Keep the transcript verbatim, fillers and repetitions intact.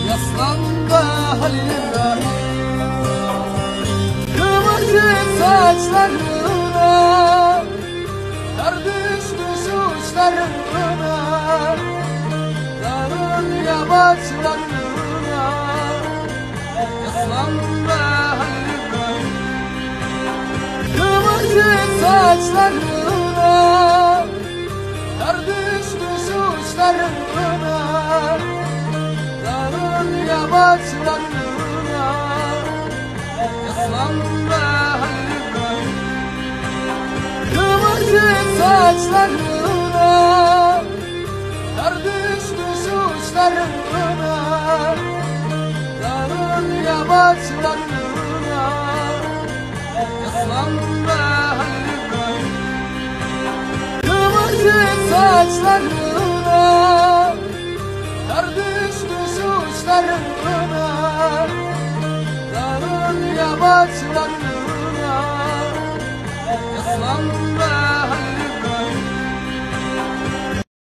Yaslandı Halil İbrahim, kıvırcık saçlarına, kar düşmüş uçlarına, dağın yamaçlarına. Yaslandı Halil İbrahim, kıvırcık saçlarına, kar düşmüş uçlarına, dağın yamaçlarına. Yaslandı Halil İbrahim, kıvırcık saçlarına, kar düşmüş uçlarına, dağın yamaçlarına. Yaslandı Halil İbrahim, kıvırcık saçlarına, kar düşmüş uçlarına, dağın yamaçlarına.